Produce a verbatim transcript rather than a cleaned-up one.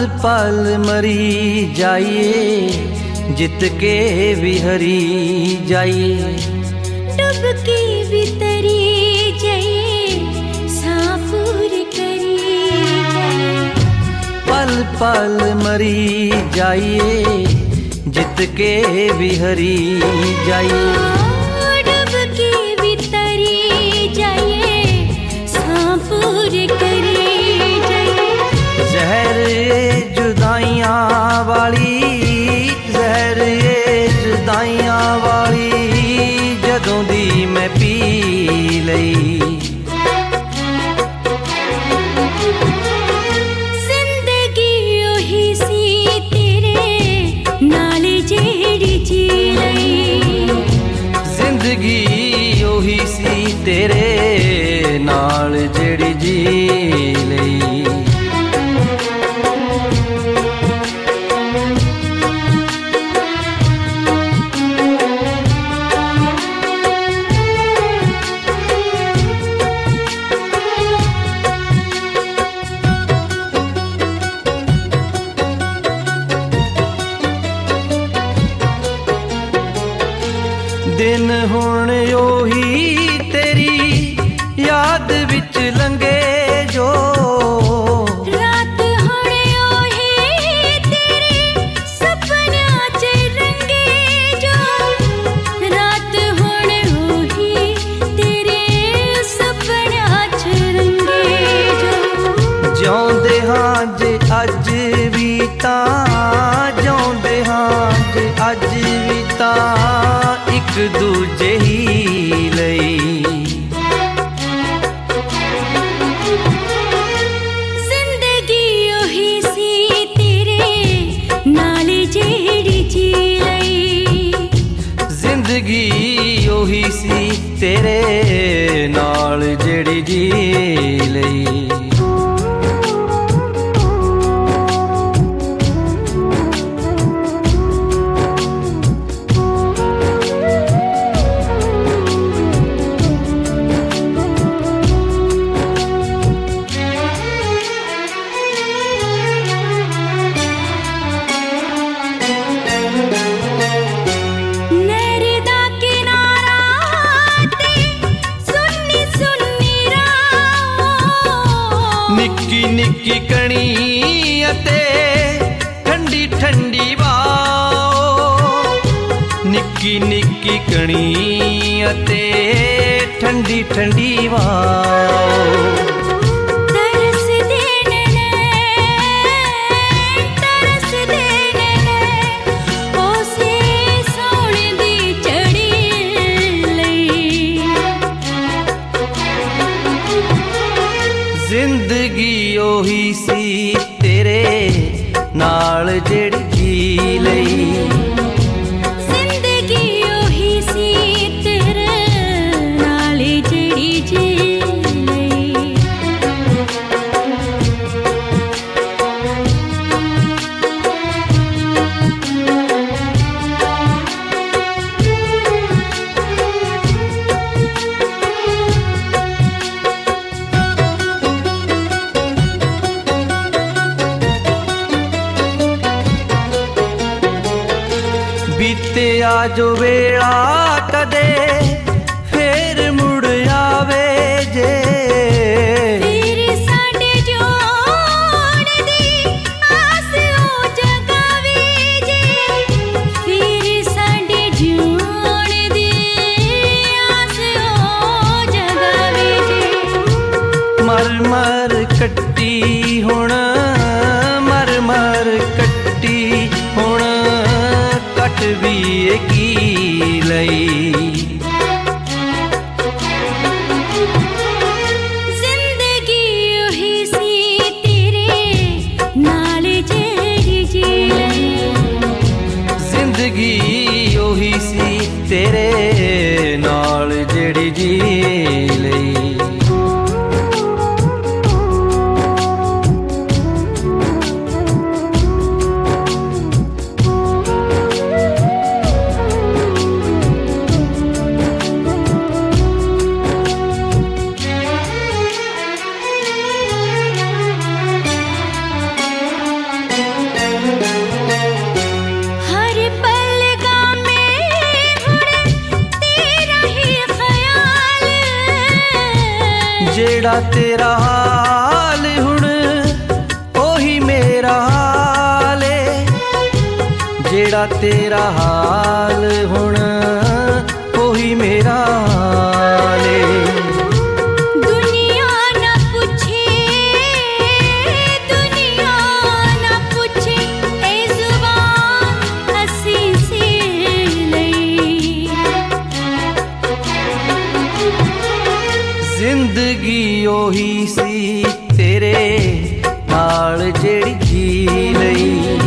पल मरी जाइए जित के भी हरी जाइए, डुबकी भी तरी जाइए साफुर करी जाइए। पल पल मरी जाइए जित के भी हरी जाइए, डुबकी भी तरी जाइए साफुर करी जाइए। जहर ये जुदाइयां वाली, जहर ये जुदाइयां वाली जदों दी मैं पी लई। जिंदगी ओही सी तेरे नाल जेड़ी जी लई, जिंदगी ओही सी तेरे नाल जेड़ी जी लई। दिन हुण ओही तेरी याद विच लंघे जो, रात हुण ओही तेरे सपनियां च रंगे जो, रात हुण ओही तेरे सपनियां च रंगे जो। जिउंदे हां जे अज भी तां, जिउंदे हां जे अज भी तां एक दूजे ही लई। जिंदगी ओही सी तेरे नाल जेड़ी जी लई, जिंदगी ओही सी तेरे नाल जेड़ी जी लई। निक्की निक्की कणी अते ठंडी ठंडी वाओ, निक्की निक्की कणी अते ठंडी ठंडी वाओ। तरस देने तरस देने ओसे सोने दी चढ़ी लई। जिंदगी ओही सी तेरे नाल जेड़ी जी लई, जिंदगी ओही सी तेरे नाल जेड़ी जी लई। बीते आजो वेला कदे फेर मुड़ आवे जे, फिर साडे जोड़ दी आस ओ जगावे जे, फिर साडे जोड़ दी आस ओ जगावे जे। मर मर कट्टी हुण, मर मर कट्टी हुण कट भी की लई। जिंदगी ओही सी तेरे नाल जेड़ी जी लई, जिंदगी ओही सी तेरे नाल जेड़ी जी लई। ਜਿਹੜਾ ਤੇਰਾ ਹਾਲ ਹੁਣ ਉਹੀ ਮੇਰਾ ਹਾਲ ਏ ਜਿਹੜਾ ਤੇਰਾ ਹਾਲ ਹੁਣ ਉਹੀ ਮੇਰਾ ਹਾਲ ਏ ਜ਼ਿੰਦਗੀ ਉਹੀ ਸੀ ਤੇਰੇ ਨਾਲ ਜਿਹੜੀ ਜੀ ਲਈ